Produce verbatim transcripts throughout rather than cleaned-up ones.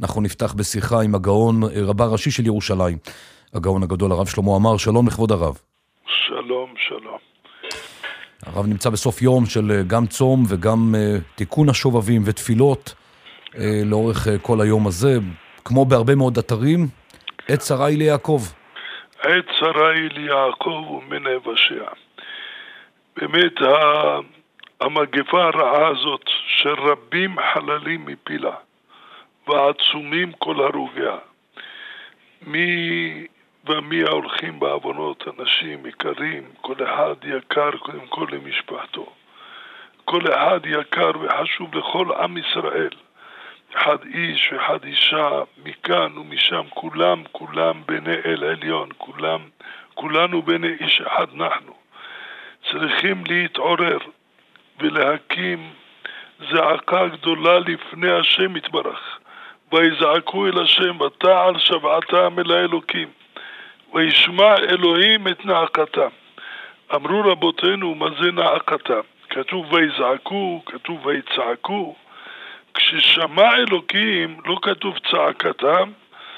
אנחנו נפתח בשיחה עם הגאון, רבה ראשי של ירושלים, הגאון הגדול הרב שלמה עמאר. שלום לכבוד הרב. שלום, שלום. הרב נמצא בסוף יום של גם צום וגם uh, תיקון השובבים ותפילות uh, לאורך uh, כל היום הזה, כמו בהרבה מאוד אתרים. עת צרה היא ליעקב. עת צרה היא ליעקב ומן היוושע. באמת המגפה הרעה הזאת שרבים חללים מפילה ועצומים כל הרוגיה, מי ומי ההולכים בעוונות, אנשים יקרים, כל אחד יקר קודם כל למשפחתו, כל אחד יקר וחשוב לכל עם ישראל, אחד איש ואחד אישה, מכאן ומשם, כולם כולם בני אל עליון, כולם כולנו בני איש אחד אנחנו. צריכים להתעורר ולהקים זעקה גדולה לפני השם יתברך, ויזעקו אל השם ותעל שבעתם אל האלוקים, וישמע אלוהים את נאקתם. אמרו רבותינו, מה זה נאקתם? כתוב ויזעקו, כתוב ויצעקו. כששמע אלוקים לא כתוב צעקתם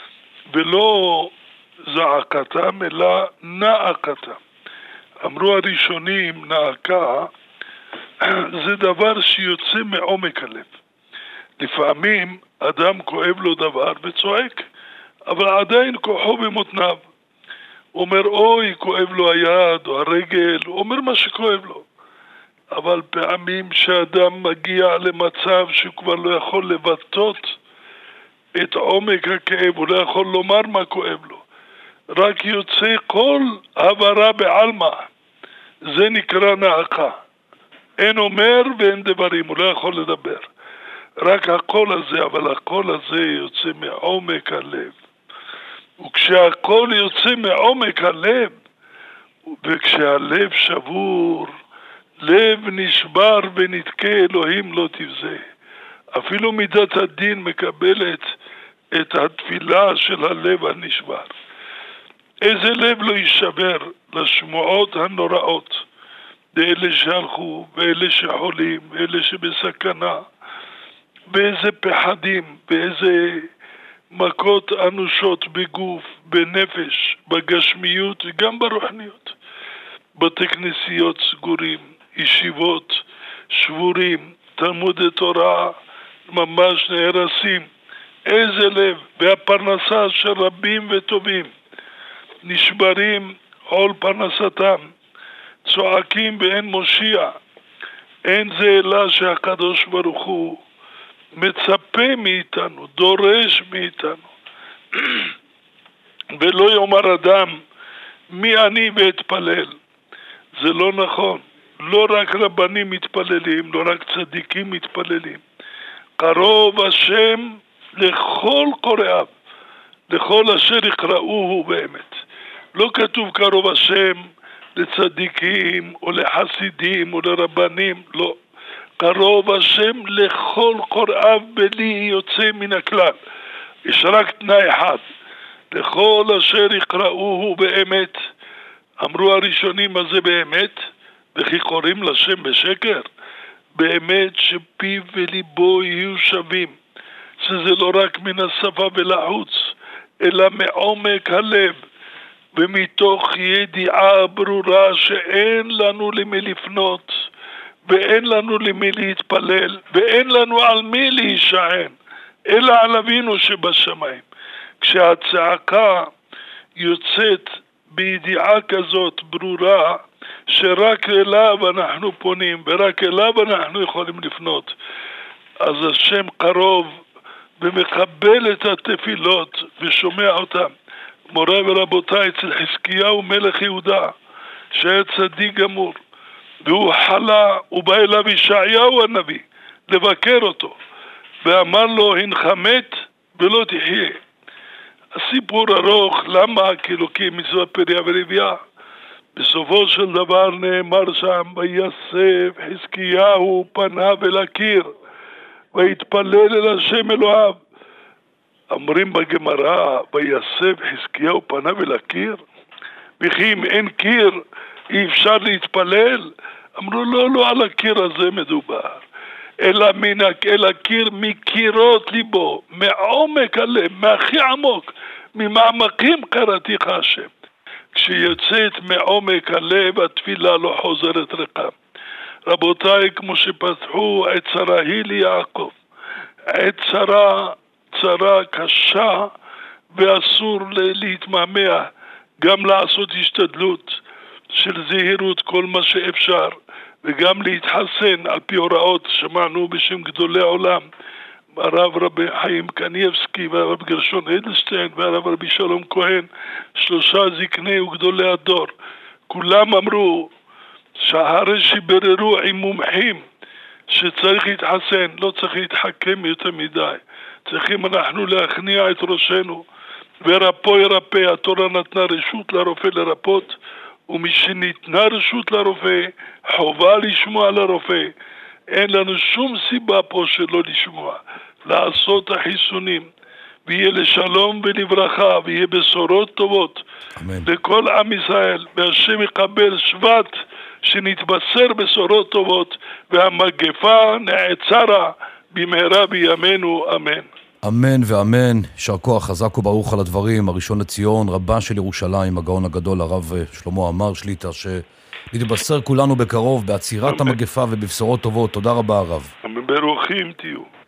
ולא זעקתם, אלא נאקתם. אמרו הראשונים, נאקה זה דבר שיוצא מעומק הלב. לפעמים אדם כואב לו דבר וצועק, אבל עדיין כוחו במותניו. אומר אוי, כואב לו היד או הרגל, אומר מה שכואב לו. אבל פעמים שאדם מגיע למצב שהוא כבר לא יכול לבטאות את עומק הכאב, הוא לא יכול לומר מה כואב לו, רק יוצא כל הברה בעלמא, זה נקרא נאקה. אין אומר ואין דברים, הוא לא יכול לדבר, רק הקול הזה, אבל הקול הזה יוצא מעומק הלב. וכשהקול יוצא מעומק הלב, וכשהלב שבור, לב נשבר ונתקה, אלוהים לא תבזה. אפילו מידת הדין מקבלת את התפילה של הלב הנשבר. איזה לב לא יישבר לשמועות הנוראות, לאלה שהלכו ואלה שחולים ואלה שבסכנה, באיזה פחדים, באיזה מכות אנושות בגוף, בנפש, בגשמיות וגם ברוחניות. בתי כנסיות סגורים, ישיבות שבורים, תלמודי תורה ממש נהרסים. איזה לב, והפרנסה של רבים וטובים נשברים עול פרנסתם, צועקים ואין מושיע. אין זה אלא שהקדוש ברוך הוא מצפה מאיתנו, דורש מאיתנו. ולא יאמר אדם מי אני ואתפלל. זה לא נכון. לא רק רבנים מתפללים, לא רק צדיקים מתפללים. קרוב השם לכל קוראיו, לכל אשר יקראוהו באמת. לא כתוב קרוב השם לצדיקים או לחסידים או לרבנים, לא. קרוב השם לכל קוראיו בלי יוצא מן הכלל. יש רק תנאי אחד, לכל אשר יקראוהו באמת. אמרו הראשונים, מה זה באמת? וכי קוראים לשם בשקר? באמת שפיו וליבו יהיו שווים, שזה לא רק מן השפה ולחוץ, אלא מעומק הלב, ומתוך ידיעה ברורה שאין לנו למי לפנות, ואין לנו למי להתפלל, ואין לנו על מי להישען, אלא על אבינו שבשמיים. כשהצעקה יוצאת בידיעה כזאת ברורה, שרק אליו אנחנו פונים, ורק אליו אנחנו יכולים לפנות, אז השם קרוב ומקבל את התפילות ושומע אותם. מוריי ורבותיי, אצל חזקיהו מלך יהודה, שהיה צדיק גמור, והוא חלה, הוא בא אליו ישעיהו הנביא לבקר אותו, ואמר לו, הנך מת ולא תחיה. הסיפור ארוך, למה? כי אלוקים מצווה פריה ורבייה. בסופו של דבר נאמר שם, ויסף חזקיהו פניו אל הקיר, ויתפלל אל השם אלוהיו. אומרים בגמרא, ויסף חזקיהו פניו אל הקיר? וכי אם אין קיר אי אפשר להתפלל? אמרו לא, לא על הקיר הזה מדובר, אלא מן אל הקיר מקירות ליבו, מעומק הלב, מהכי עמוק, ממעמקים קראתיך השם. כשיוצאת מעומק הלב, התפילה לא חוזרת ריקה. רבותיי, כמו שפתחו, עת צרה היא ליעקב. עת צרה, צרה קשה, ואסור להתמהמה, גם לעשות השתדלות של זהירות כל מה שאפשר, וגם להתחסן על פי הוראות שמענו בשם גדולי העולם, הרב רבי חיים קניבסקי והרב גרשון אדלשטיין והרב רבי שלום כהן, שלושה זקני וגדולי הדור. כולם אמרו שאחרי שבררו עם מומחים שצריך להתחסן, לא צריך להתחכם יותר מדי, צריכים אנחנו להכניע את ראשנו, ורפו ירפא. התורה נתנה רשות לרופא לרפות, ומשניתנה רשות לרופא, חובה לשמוע לרופא. אין לנו שום סיבה פה שלא לשמוע, לעשות החיסונים, ויהיה לשלום ולברכה, ויהיה בשורות טובות אמן. לכל עם ישראל, והשם יקבל שבט שנתבשר בשורות טובות, והמגפה נעצרה במהרה בימינו, אמן. אמן ואמן, יישר כוח חזק וברוך על הדברים. הראשון לציון, רבה של ירושלים, הגאון הגדול, הרב שלמה עמאר שליט"א, שנתבשר כולנו בקרוב בעצירת המגפה ובבשורות טובות. תודה רבה הרב. ברוכים תהיו.